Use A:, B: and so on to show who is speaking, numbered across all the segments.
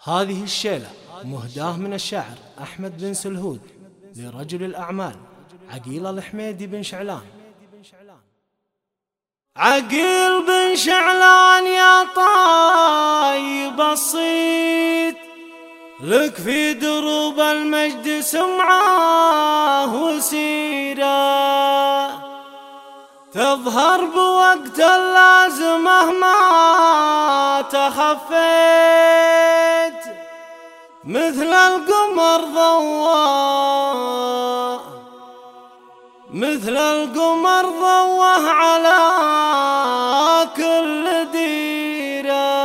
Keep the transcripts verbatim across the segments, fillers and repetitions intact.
A: هذه الشيلة مهداة من الشاعر أحمد بن سلهود لرجل الأعمال عقيل الحميدي بن شعلان. عقيل بن شعلان يا طيب الصيت، لك في دروب المجد سمعة وسيرة، تظهر بوقت اللازمة ما تخفيت، مثل القمر ضوى مثل القمر ضوه على كل ديرة.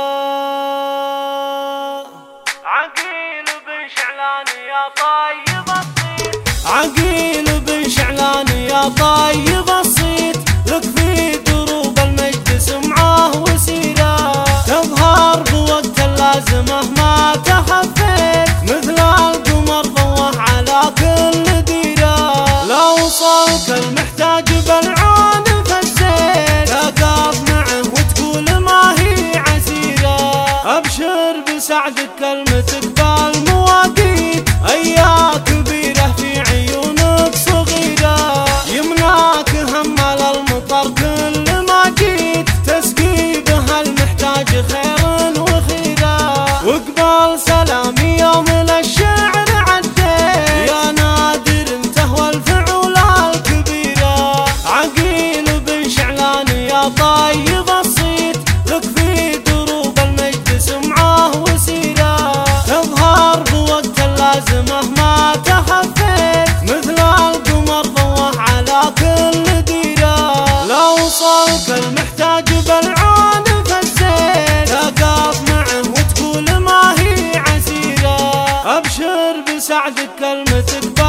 A: عقيل بن شعلان يا طيب الصيت، عقيل بن شعلان يا طيب الصيت، لك في دروب المجد سمعة وسيرة، تظهر بوقت اللازمة ما تخفيت، مثل القمر ضوه على كل ديرة. لو وصلك المحتاج بالعون فزيت، تقف معه وتقول ما هي عسيرة، أبشر بسعدك كلمتك بالمواقيت، أيا كبيرة في عيونك صغيرة، يمناك همل المطر كل ما جيت، تسقي بها المحتاج خير وخيرة، وقبل سلامي يوم للشعر عديت، يا نادر انته والفعول الكبيرة. عقيل بن شعلان يا طيب الصيت، لك في دروب المجد سمعة وسيرة، تظهر بوقت اللازمة ما تخفيت، مثل القمر ضوه على كل ديرة. لو وصلك المحتاج بالعون فزيت، تقف معه وتقول ما هي عسيرة، أبشر بسعدك كلمتك